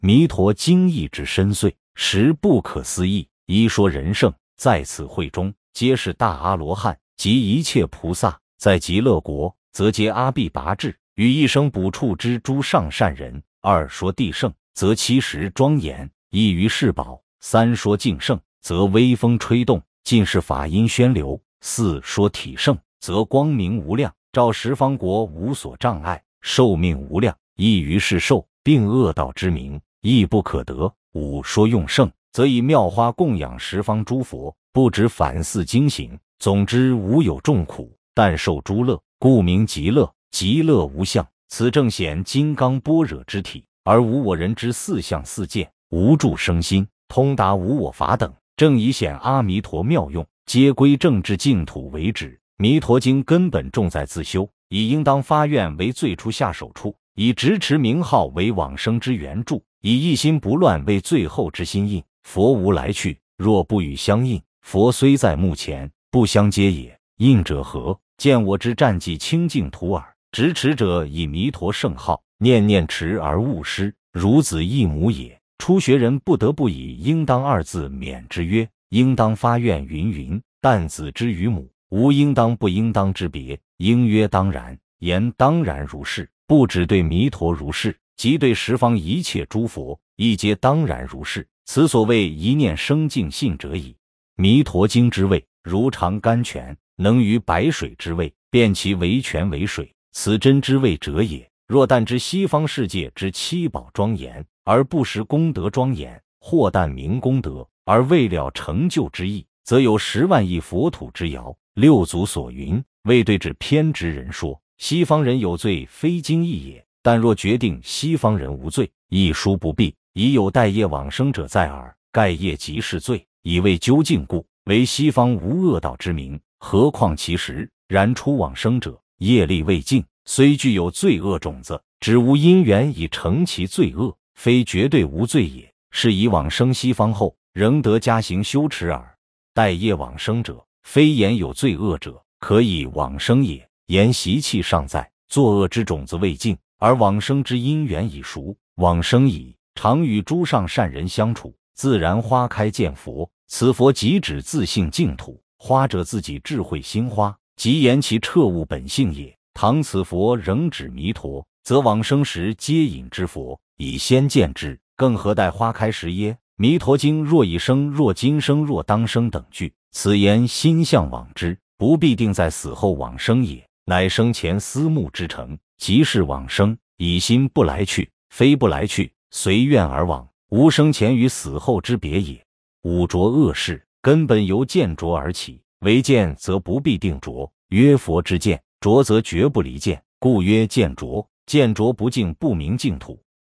弥陀经义之深邃，实不可思议。一说人圣，在此会中，皆是大阿罗汉及一切菩萨，在极乐国，则皆阿鞞跋致，与一生补处之诸上善人。二说地圣，则70庄严，异于世宝。三说境圣，则微风吹动，尽是法音宣流。四说体圣，则光明无量，照十方国无所障碍，寿命无量，异于世寿，并恶道之名，亦不可得。五说用圣，则以妙花供养十方诸佛，不止反似经行，总之无有众苦，但受诸乐，故名极乐。极乐无相，此正显金刚般若之体，而无我人之四相四见，无住生心，通达无我法等，正以显阿弥陀妙用，皆归正至净土为止。弥陀经根本重在自修，以应当发愿为最初下手处，以执持名号为往生之源助，以一心不乱为最后之心印。佛无来去，若不与相应，佛虽在目前，不相接也。应者何？见我之战绩清净土耳。执持者以弥陀圣号，念念持而勿失，如子一母也。初学人不得不以应当二字勉之曰：应当发愿云云，但子之于母，无应当不应当之别。应曰当然，言当然如是。不只对弥陀如是，即对十方一切诸佛，亦皆当然如是。此所谓一念生净信者矣。弥陀经之谓，如常甘泉，能于白水之味，变其为泉为水，此真之谓者也。若但知西方世界之七宝庄严，而不识功德庄严，或但明功德，而未了成就之意，则有10万亿佛土之遥。六祖所云，未对指偏执人说，西方人有罪，非经义也。但若决定西方人无罪，一书不必，已有待业往生者在耳，盖业即是罪，以为究竟故，为西方无恶道之名。何况其实，然初往生者，业力未尽，虽具有罪恶种子，只无因缘以成其罪恶，非绝对无罪也。是以往生西方后，仍得加行修持耳。待业往生者，非言有罪恶者，可以往生也。言习气尚在，作恶之种子未尽，而往生之因缘已熟，往生矣，常与诸上善人相处，自然花开见佛。此佛即指自性净土，花者自己智慧心花，即言其彻悟本性也。倘此佛仍指弥陀，则往生时皆引之佛，以先见之，更何待花开时耶？弥陀经若已生，若今生，若当生等句，此言心向往之，不必定在死后往生也，乃生前思慕之成，即是往生。以心不来去，非不来去，随愿而往，无生前与死后之别也。五浊恶事，根本由见浊而起，为见则不必定浊，曰佛之见，浊则绝不离见，故曰见浊。见浊不净，不明净土。